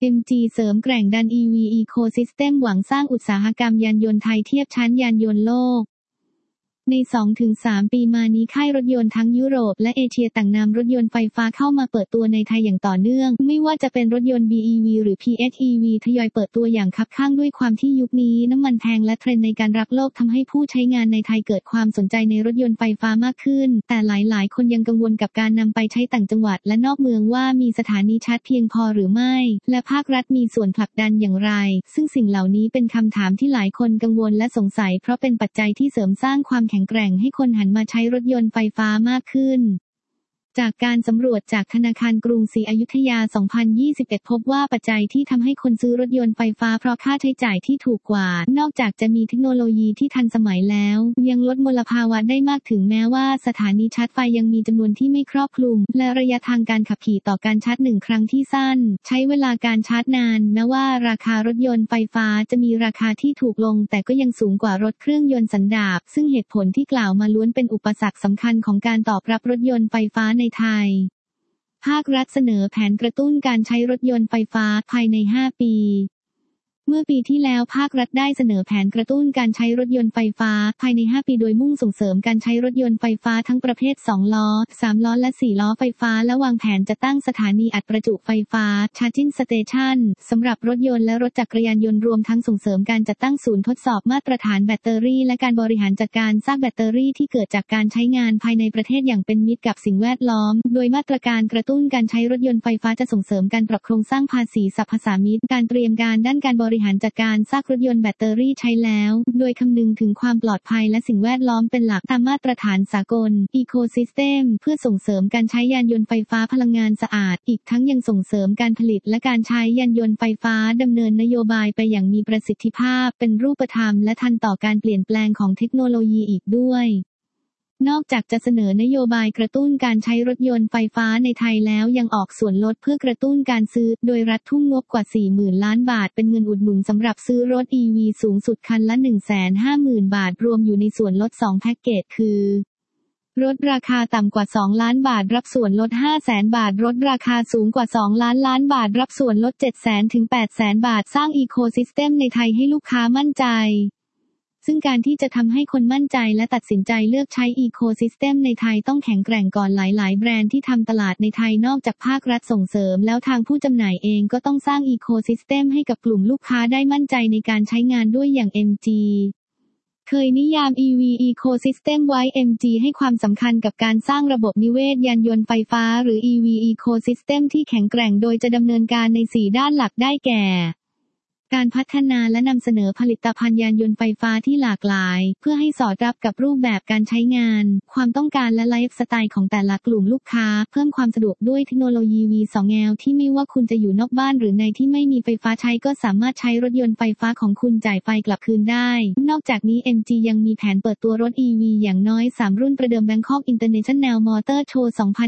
MG เสริมแกร่งดัน EV Ecosystem หวังสร้างอุตสาหกรรมยานยนต์ไทยเทียบชั้นยานยนต์โลกใน 2-3 ปีมานี้ค่ายรถยนต์ทั้งยุโรปและเอเชียต่างนำรถยนต์ไฟฟ้าเข้ามาเปิดตัวในไทยอย่างต่อเนื่องไม่ว่าจะเป็นรถยนต์ BEV หรือ PHEV ทยอยเปิดตัวอย่างคับคั่งด้วยความที่ยุคนี้น้ำมันแพงและเทรนด์ในการรักโลกทำให้ผู้ใช้งานในไทยเกิดความสนใจในรถยนต์ไฟฟ้ามากขึ้นแต่หลายๆคนยังกังวลกับการนำไปใช้ต่างจังหวัดและนอกเมืองว่ามีสถานีชาร์จเพียงพอหรือไม่และภาครัฐมีส่วนผลักดันอย่างไรซึ่งสิ่งเหล่านี้เป็นคำถามที่หลายคนกังวลและสงสัยเพราะเป็นปัจจัยที่เสริมสร้างความแข็งแกร่งให้คนหันมาใช้รถยนต์ไฟฟ้ามากขึ้นจากการสำรวจจากธนาคารกรุงศรีอยุธยา 2021 พบว่าปัจจัยที่ทำให้คนซื้อรถยนต์ไฟฟ้าเพราะค่าใช้จ่ายที่ถูกกว่านอกจากจะมีเทคโนโลยีที่ทันสมัยแล้วยังลดมลภาวะได้มากถึงแม้ว่าสถานีชาร์จไฟยังมีจำนวนที่ไม่ครอบคลุมและระยะทางการขับขี่ต่อการชาร์จ1ครั้งที่สั้นใช้เวลาการชาร์จนานแม้ว่าราคารถยนต์ไฟฟ้าจะมีราคาที่ถูกลงแต่ก็ยังสูงกว่ารถเครื่องยนต์สันดาปซึ่งเหตุผลที่กล่าวมาล้วนเป็นอุปสรรคสำคัญของการตอบรับรถยนต์ไฟฟ้าในไทยภาครัฐเสนอแผนกระตุ้นการใช้รถยนต์ไฟฟ้าภายใน 5 ปีเมื่อปีที่แล้วภาครัฐได้เสนอแผนกระตุ้นการใช้รถยนต์ไฟฟ้าภายใน 5 ปีโดยมุ่งส่งเสริมการใช้รถยนต์ไฟฟ้าทั้งประเภท 2 ล้อ 3 ล้อและ 4 ล้อไฟฟ้าและวางแผนจะตั้งสถานีอัดประจุไฟฟ้า Charging Station สำหรับรถยนต์และรถจักรยานยนต์รวมทั้งส่งเสริมการจัดตั้งศูนย์ทดสอบมาตรฐานแบตเตอรี่และการบริหารจัดการซากแบตเตอรี่ที่เกิดจากการใช้งานภายในประเทศอย่างเป็นมิตรกับสิ่งแวดล้อมโดยมาตรการกระตุ้นการใช้รถยนต์ไฟฟ้าจะส่งเสริมการปรับโครงสร้างภาษีสรรพสามิตการเตรียมการด้านการบริหารจัดการซากรถยนต์แบตเตอรี่ใช้แล้วโดยคำนึงถึงความปลอดภัยและสิ่งแวดล้อมเป็นหลักตามมาตรฐานสากล Ecosystem เพื่อส่งเสริมการใช้ยานยนต์ไฟฟ้าพลังงานสะอาดอีกทั้งยังส่งเสริมการผลิตและการใช้ยานยนต์ไฟฟ้าดำเนินนโยบายไปอย่างมีประสิทธิภาพเป็นรูปธรรมและทันต่อการเปลี่ยนแปลงของเทคโนโลยีอีกด้วยนอกจากจะเสนอนโยบายกระตุ้นการใช้รถยนต์ไฟฟ้าในไทยแล้วยังออกส่วนลดเพื่อกระตุ้นการซื้อโดยรัฐทุ่มงบกว่า 40,000 ล้านบาทเป็นเงินอุดหนุนสำหรับซื้อรถ EV สูงสุดคันละ 150,000 บาทรวมอยู่ในส่วนลด2แพ็กเกจคือรถราคาต่ำกว่า2ล้านบาทรับส่วนลด 500,000 บาทรถราคาสูงกว่า2ล้านบาทรับส่วนลด 700,000 ถึง 800,000 บาทสร้าง Ecosystem ในไทยให้ลูกค้ามั่นใจซึ่งการที่จะทำให้คนมั่นใจและตัดสินใจเลือกใช้ Ecosystem ในไทยต้องแข็งแกร่งก่อนหลายๆแบรนด์ที่ทำตลาดในไทยนอกจากภาครัฐส่งเสริมแล้วทางผู้จำหน่ายเองก็ต้องสร้าง Ecosystem ให้กับกลุ่มลูกค้าได้มั่นใจในการใช้งานด้วยอย่าง MG เคยนิยาม EV Ecosystem ไว้ MG ให้ความสำคัญกับการสร้างระบบนิเวศยานยนต์ไฟฟ้าหรือ EV Ecosystem ที่แข็งแกร่งโดยจะดำเนินการใน 4 ด้านหลักได้แก่การพัฒนาและนำเสนอผลิตภัณฑ์ยานยนต์ไฟฟ้าที่หลากหลายเพื่อให้สอดรับกับรูปแบบการใช้งานความต้องการและไลฟ์สไตล์ของแต่ละกลุ่มลูกค้าเพิ่มความสะดวกด้วยเทคโนโลยี V2L ที่ไม่ว่าคุณจะอยู่นอกบ้านหรือในที่ไม่มีไฟฟ้าใช้ก็สามารถใช้รถยนต์ไฟฟ้าของคุณจ่ายไฟกลับคืนได้นอกจากนี้ MG ยังมีแผนเปิดตัวรถ EV อย่างน้อย3รุ่นประเดิม Bangkok International Motor Show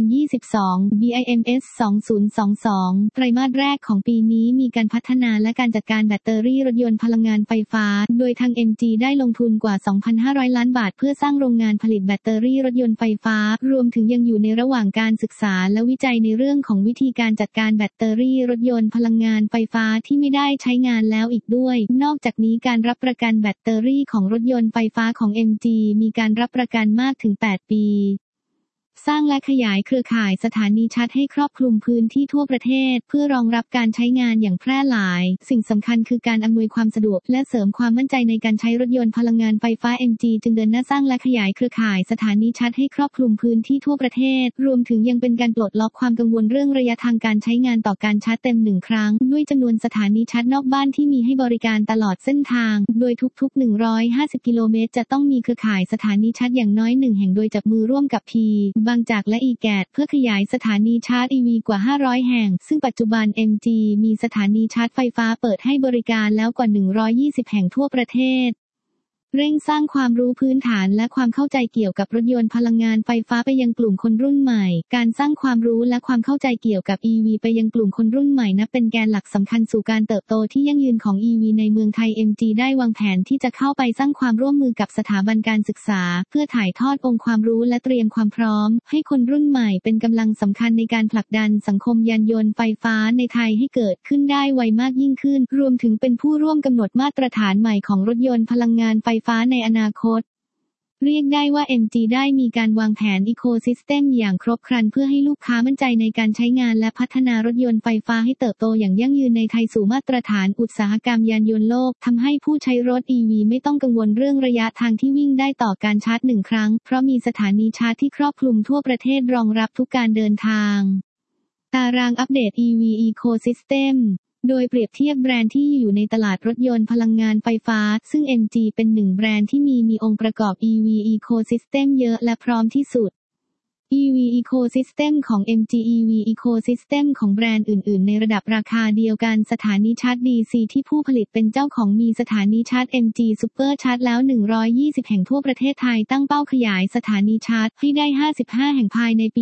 2022 BIMS 2022ไตรมาสแรกของปีนี้มีการพัฒนาและการจัดการแบตเตอรี่รถยนต์พลังงานไฟฟ้าโดยทาง MG ได้ลงทุนกว่า 2,500 ล้านบาทเพื่อสร้างโรงงานผลิตแบตเตอรี่รถยนต์ไฟฟ้ารวมถึงยังอยู่ในระหว่างการศึกษาและวิจัยในเรื่องของวิธีการจัดการแบตเตอรี่รถยนต์พลังงานไฟฟ้าที่ไม่ได้ใช้งานแล้วอีกด้วยนอกจากนี้การรับประกันแบตเตอรี่ของรถยนต์ไฟฟ้าของ MG มีการรับประกันมากถึง 8 ปีสร้างและขยายเครือข่ายสถานีชาร์จให้ครอบคลุมพื้นที่ทั่วประเทศเพื่อรองรับการใช้งานอย่างแพร่หลายสิ่งสำคัญคือการอำนวยความสะดวกและเสริมความมั่นใจในการใช้รถยนต์พลังงานไฟฟ้า MG จึงเดินหน้าสร้างและขยายเครือข่ายสถานีชาร์จให้ครอบคลุมพื้นที่ทั่วประเทศรวมถึงยังเป็นการปลดล็อกความกังวลเรื่องระยะทางการใช้งานต่อการชาร์จเต็ม1ครั้งด้วยจำนวนสถานีชาร์จนอกบ้านที่มีให้บริการตลอดเส้นทางโดยทุกๆ150กิโลเมตรจะต้องมีเครือข่ายสถานีชาร์จอย่างน้อย1แห่งโดยจับมือร่วมกับ P บางจากและ เพื่อขยายสถานีชาร์จ EV กว่า500แห่งซึ่งปัจจุบัน MG มีสถานีชาร์จไฟฟ้าเปิดให้บริการแล้วกว่า120แห่งทั่วประเทศเร่งสร้างความรู้พื้นฐานและความเข้าใจเกี่ยวกับรถยนต์พลังงานไฟฟ้าไปยังกลุ่มคนรุ่นใหม่การสร้างความรู้และความเข้าใจเกี่ยวกับ EV ไปยังกลุ่มคนรุ่นใหม่นับเป็นแกนหลักสำคัญสู่การเติบโตที่ยั่งยืนของ EV ในเมืองไทย MG ได้วางแผนที่จะเข้าไปสร้างความร่วมมือกับสถาบันการศึกษาเพื่อถ่ายทอดองค์ความรู้และเตรียมความพร้อมให้คนรุ่นใหม่เป็นกำลังสำคัญในการผลักดันสังคมยานยนต์ไฟฟ้าในไทยให้เกิดขึ้นได้ไวมากยิ่งขึ้นรวมถึงเป็นผู้ร่วมกำหนดมาตรฐานใหม่ของรถยนต์พลังงานไฟฟ้าในอนาคตเรียกได้ว่า MG ได้มีการวางแผนอีโคซิสเต็มอย่างครบครันเพื่อให้ลูกค้ามั่นใจในการใช้งานและพัฒนารถยนต์ไฟฟ้าให้เติบโตอย่างยั่งยืนในไทยสู่มาตรฐานอุตสาหกรรมยานยนต์โลกทำให้ผู้ใช้รถ EV ไม่ต้องกังวลเรื่องระยะทางที่วิ่งได้ต่อการชาร์จ1ครั้งเพราะมีสถานีชาร์จที่ครอบคลุมทั่วประเทศรองรับทุกการเดินทางตารางอัปเดต EV Ecosystemโดยเปรียบเทียบแบรนด์ที่อยู่ในตลาดรถยนต์พลังงานไฟฟ้าซึ่ง MG เป็นหนึ่งแบรนด์ที่มีองค์ประกอบ EV Ecosystem เยอะและพร้อมที่สุด EV Ecosystem ของ MG EV Ecosystem ของแบรนด์อื่นๆในระดับราคาเดียวกันสถานีชาร์จ DC ที่ผู้ผลิตเป็นเจ้าของมีสถานีชาร์จ MG Super Charge แล้ว120แห่งทั่วประเทศไทยตั้งเป้าขยายสถานีชาร์จให้ได้55แห่งภายในปี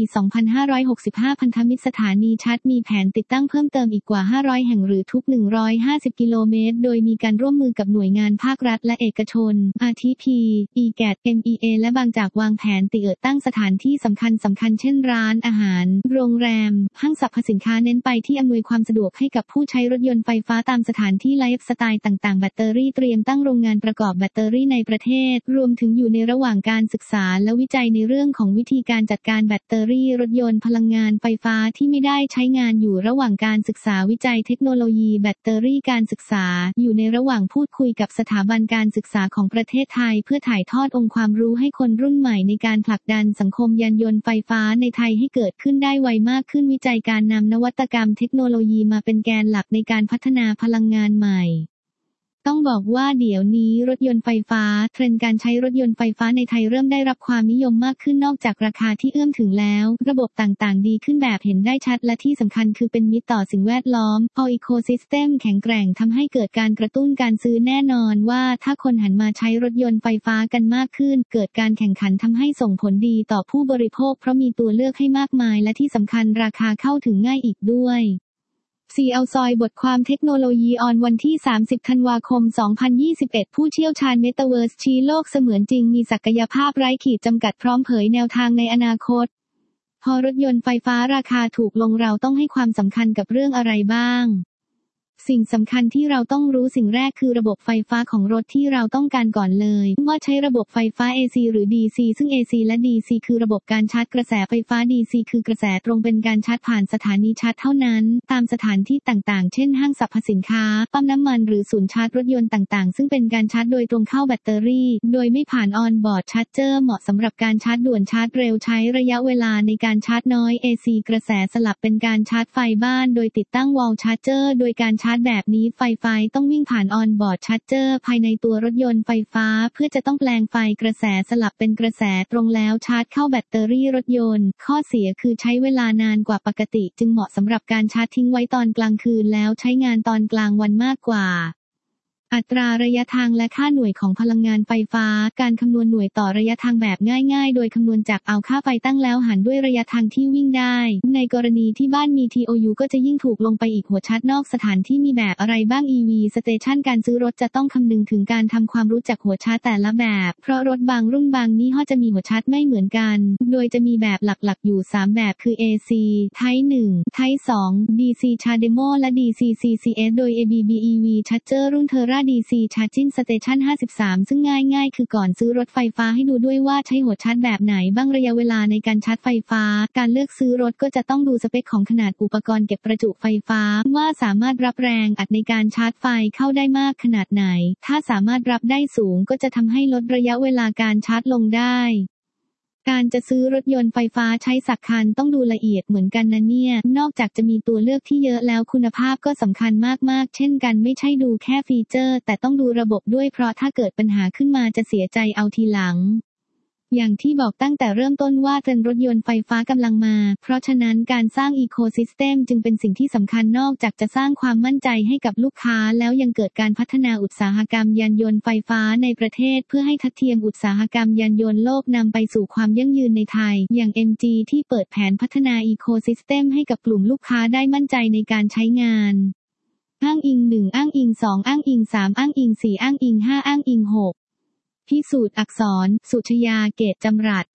2565พันธมิตรสถานีชาร์จมีแผนติดตั้งเพิ่มเติมอีกกว่า500แห่งหรือทุก150กิโลเมตรโดยมีการร่วมมือกับหน่วยงานภาครัฐและเอกชน RTP EGAT MEA และบางจากวางแผนติดตั้งสถานที่สำคัญเช่นร้านอาหารโรงแรมห้างสรรพสินค้าเน้นไปที่อำนวยความสะดวกให้กับผู้ใช้รถยนต์ไฟฟ้าตามสถานที่ไลฟ์สไตล์ต่างๆแบตเตอรี่เตรียมตั้งโรงงานประกอบแบตเตอรี่ในประเทศรวมถึงอยู่ในระหว่างการศึกษาและวิจัยในเรื่องของวิธีการจัดการแบตเตอรี่รถยนต์พลังงานไฟฟ้าที่ไม่ได้ใช้งานอยู่ระหว่างการศึกษาวิจัยเทคโนโลยีแบตเตอรี่การศึกษาอยู่ในระหว่างพูดคุยกับสถาบันการศึกษาของประเทศไทยเพื่อถ่ายทอดองค์ความรู้ให้คนรุ่นใหม่ในการผลักดันสังคมยานยนต์ไฟฟ้าในไทยให้เกิดขึ้นได้ไวมากขึ้นวิจัยการนำนวัตกรรมเทคโนโลยีมาเป็นแกนหลักในการพัฒนาพลังงานใหม่ต้องบอกว่าเดี๋ยวนี้รถยนต์ไฟฟ้าเทรนด์การใช้รถยนต์ไฟฟ้าในไทยเริ่มได้รับความนิยมมากขึ้นนอกจากราคาที่เอื้อมถึงแล้วระบบต่างๆดีขึ้นแบบเห็นได้ชัดและที่สำคัญคือเป็นมิตรต่อสิ่งแวดล้อมพออีโคซิสเต็มแข็งแกร่งทำให้เกิดการกระตุ้นการซื้อแน่นอนว่าถ้าคนหันมาใช้รถยนต์ไฟฟ้ากันมากขึ้นเกิดการแข่งขันทำให้ส่งผลดีต่อผู้บริโภคเพราะมีตัวเลือกให้มากมายและที่สำคัญราคาเข้าถึงง่ายอีกด้วยเอาซอยบทความเทคโนโลยีออนวันที่30ธันวาคม2021ผู้เชี่ยวชาญเมตาเวิร์สชี้โลกเสมือนจริงมีศักยภาพไร้ขีดจำกัดพร้อมเผยแนวทางในอนาคตพอรถยนต์ไฟฟ้าราคาถูกลงเราต้องให้ความสำคัญกับเรื่องอะไรบ้างสิ่งสำคัญที่เราต้องรู้สิ่งแรกคือระบบไฟฟ้าของรถที่เราต้องการก่อนเลยว่าใช้ระบบไฟฟ้า AC หรือ DC ซึ่ง AC และ DC คือระบบการชาร์จกระแสไฟฟ้า DC คือกระแสตรงเป็นการชาร์จผ่านสถานีชาร์จเท่านั้นตามสถานที่ต่างๆเช่นห้างสรรพสินค้าปั๊มน้ำมันหรือศูนย์ชาร์จรถยนต์ต่างๆซึ่งเป็นการชาร์จโดยตรงเข้าแบตเตอรี่โดยไม่ผ่านออนบอร์ดชาร์จเจอร์เหมาะสำหรับการชาร์จด่วนชาร์จเร็วใช้ระยะเวลาในการชาร์จน้อย AC กระแสสลับเป็นการชาร์จไฟบ้านโดยติดตั้งวอลชาร์จเจอร์โดยการชาร์จแบบนี้ไฟต้องวิ่งผ่านออนบอร์ดชาร์จเจอร์ภายในตัวรถยนต์ไฟฟ้าเพื่อจะต้องแปลงไฟกระแสสลับเป็นกระแสตรงแล้วชาร์จเข้าแบตเตอรี่รถยนต์ข้อเสียคือใช้เวลานานกว่าปกติจึงเหมาะสำหรับการชาร์จทิ้งไว้ตอนกลางคืนแล้วใช้งานตอนกลางวันมากกว่าอัตราระยะทางและค่าหน่วยของพลังงานไฟฟ้าการคำนวณหน่วยต่อระยะทางแบบง่ายๆโดยคำนวณจากเอาค่าไฟตั้งแล้วหารด้วยระยะทางที่วิ่งได้ในกรณีที่บ้านมี TOU ก็จะยิ่งถูกลงไปอีกหัวชาร์จนอกสถานที่มีแบบอะไรบ้าง EV Station การซื้อรถจะต้องคำนึงถึงการทำความรู้จักหัวชาร์จแต่ละแบบเพราะรถบางรุ่นบางยี่ห้อจะมีหัวชาร์จไม่เหมือนกันโดยจะมีแบบหลักๆอยู่3แบบคือ AC Type 1 Type 2 DC Chargemo และ DC CCS โดย ABB EV Charger รุ่น Terra DC Charging Station 53ซึ่งง่ายๆคือก่อนซื้อรถไฟฟ้าให้ดูด้วยว่าใช้หัวชาร์จแบบไหนบ้างระยะเวลาในการชาร์จไฟฟ้าการเลือกซื้อรถก็จะต้องดูสเปคของขนาดอุปกรณ์เก็บประจุไฟฟ้าว่าสามารถรับแรงอัดในการชาร์จไฟเข้าได้มากขนาดไหนถ้าสามารถรับได้สูงก็จะทำให้ลดระยะเวลาการชาร์จลงได้การจะซื้อรถยนต์ไฟฟ้าใช้สักคันต้องดูละเอียดเหมือนกันนะเนี่ยนอกจากจะมีตัวเลือกที่เยอะแล้วคุณภาพก็สำคัญมากๆเช่นกันไม่ใช่ดูแค่ฟีเจอร์แต่ต้องดูระบบด้วยเพราะถ้าเกิดปัญหาขึ้นมาจะเสียใจเอาทีหลังอย่างที่บอกตั้งแต่เริ่มต้นว่าเทรนด์รถยนต์ไฟฟ้ากำลังมาเพราะฉะนั้นการสร้างอีโคซิสเต็มจึงเป็นสิ่งที่สำคัญนอกจากจะสร้างความมั่นใจให้กับลูกค้าแล้วยังเกิดการพัฒนาอุตสาหกรรมยานยนต์ไฟฟ้าในประเทศเพื่อให้ทัดเทียมอุตสาหกรรมยานยนต์โลกนำไปสู่ความยั่งยืนในไทยอย่าง MG ที่เปิดแผนพัฒนาอีโคซิสเต็มให้กับกลุ่มลูกค้าได้มั่นใจในการใช้งานอ้างอิง1อ้างอิง2อ้างอิง3อ้างอิง4อ้างอิง5อ้างอิง6พิสูจน์อักษรสุชยาเกตจำรัด